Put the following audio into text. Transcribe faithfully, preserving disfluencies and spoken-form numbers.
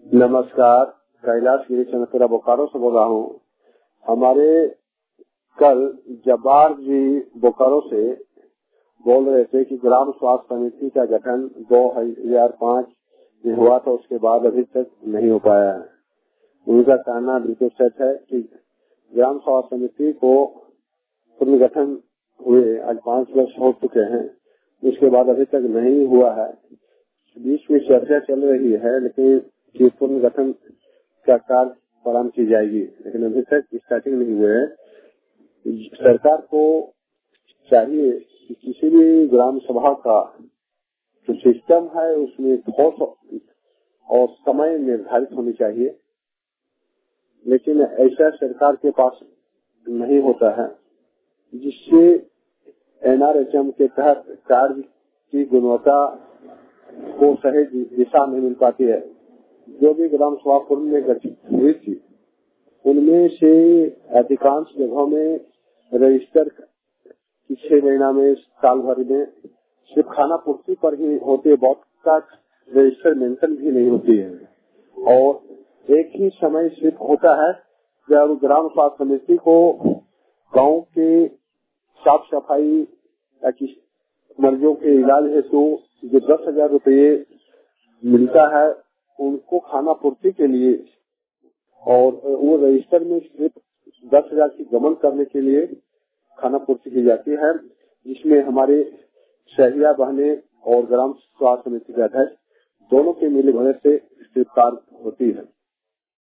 नमस्कार, कैलाश गिरी चंद्रपुरा बोकारो से बोल रहा हूँ। हमारे कल जब्बार जी बोकारो से बोल रहे थे कि ग्राम स्वास्थ्य समिति का गठन दो हजार पाँच में हुआ था, उसके बाद अभी तक नहीं हो पाया है। उनका कहना बिल्कुल सच है कि ग्राम स्वास्थ्य समिति को पुनर्गठन हुए आज पाँच वर्ष हो चुके हैं, उसके बाद अभी तक नहीं हुआ है। बीच में चर्चा चल रही है, लेकिन कि पुनर्गठन का कार्य प्रारंभ की जाएगी, लेकिन अभी तक स्टार्टिंग नहीं हुए है। सरकार को चाहिए कि किसी भी ग्राम सभा का जो सिस्टम है उसमें ठोस और समय निर्धारित होनी चाहिए, लेकिन ऐसा सरकार के पास नहीं होता है, जिससे एनआरएचएम के तहत कार्य की गुणवत्ता को सही दिशा नहीं मिल पाती है। जो भी ग्राम सभा पूर्व में गठित हुई थी, उनमें से अधिकांश जगहों में रजिस्टर की छह महीना में साल भर में सिर्फ खाना पूर्ति पर ही होते, बहुत का रजिस्टर मेंशन भी नहीं होती है। और एक ही समय सिर्फ होता है जब ग्राम स्वास्थ्य समिति को गांव के साफ सफाई या मरीजों के इलाज हेतु जो दस हजार रूपये मिलता है उनको खाना पूर्ति के लिए, और वो रजिस्टर में सिर्फ दस हजार की गमन करने के लिए खाना पूर्ति की जाती है, जिसमें हमारे शहरिया बहने और ग्राम स्वास्थ्य समिति के अध्यक्ष दोनों के मिले भगत से स्वीकार होती है।